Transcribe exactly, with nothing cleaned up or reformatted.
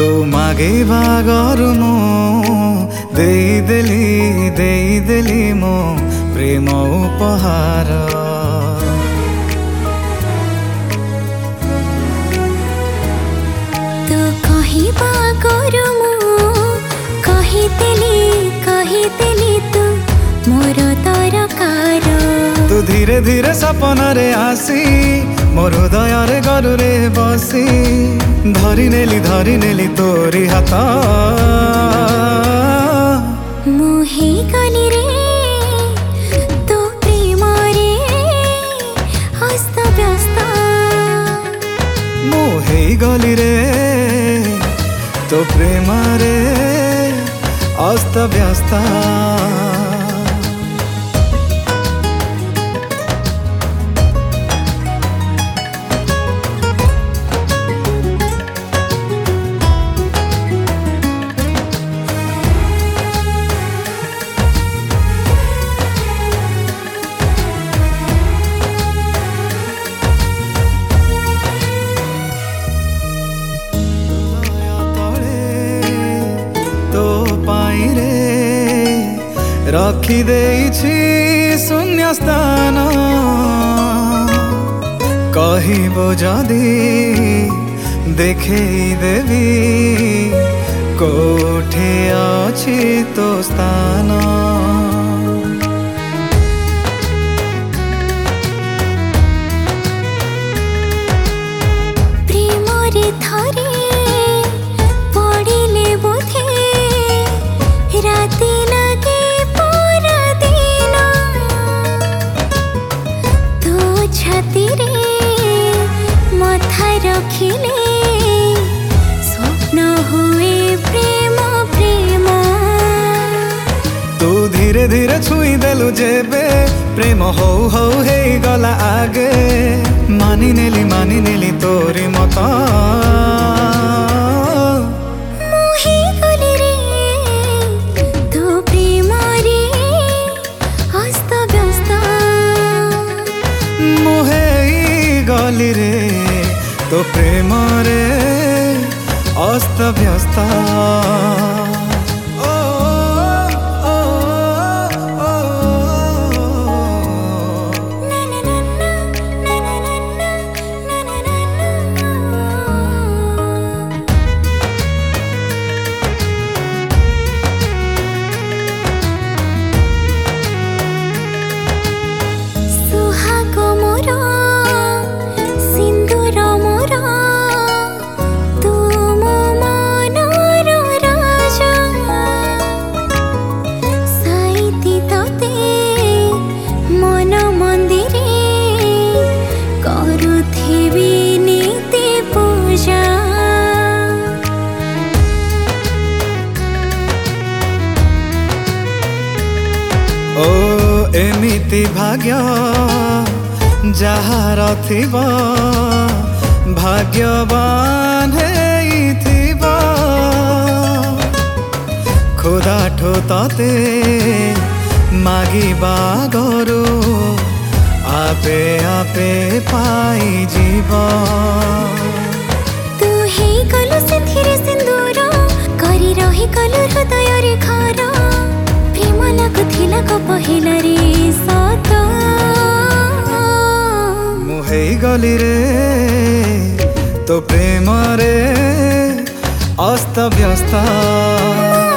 तो मागिबा गरु मु देइदेली देइदेली मो प्रेम उपहार। तो कहिबा गरु मु कहिदेली कहिदेली तू मोर दरकार। तू धीरे धीरे सपन रे आसी मोर हृदय रे गरु रे बसी धरी नेली धरी नेली तोरी हाथ मुहे गली रे तो प्रेम रे हस्त व्यस्त। मुहे गली रे तो प्रेम रे अस्त व्यस्त। रखी देइछि शून्य स्थान कहिबो जदि देखई देवी कोठे अछि तो स्थान। प्रेम रे थरे पड़िले बोधे राति छाती रे मथा रखिले स्वप्न हुए प्रेम प्रेम। तू धीरे धीरे छुई देलु जेबे प्रेम हौ हौ हे गला आगे मानी नेली मानी नेली तोरी मत। मुहे गली रे तो प्रेम रे हस्त व्यस्त। मुहे गली रे तो प्रेम रे अस्त व्यस्त। ओ एमिति भाग्य जहार थिबा भाग्यवान हेइथिबा खुदा ठो तते मागिबा गरु आपे आपे पाई जीवा। तू हे गलु सेथिरे सिंदूर करी रही गलु हृदय रे घर प्रेम लागुथिला क पहिला रे सत। मुहे गली रे तो प्रेम रे अस्त व्यस्त।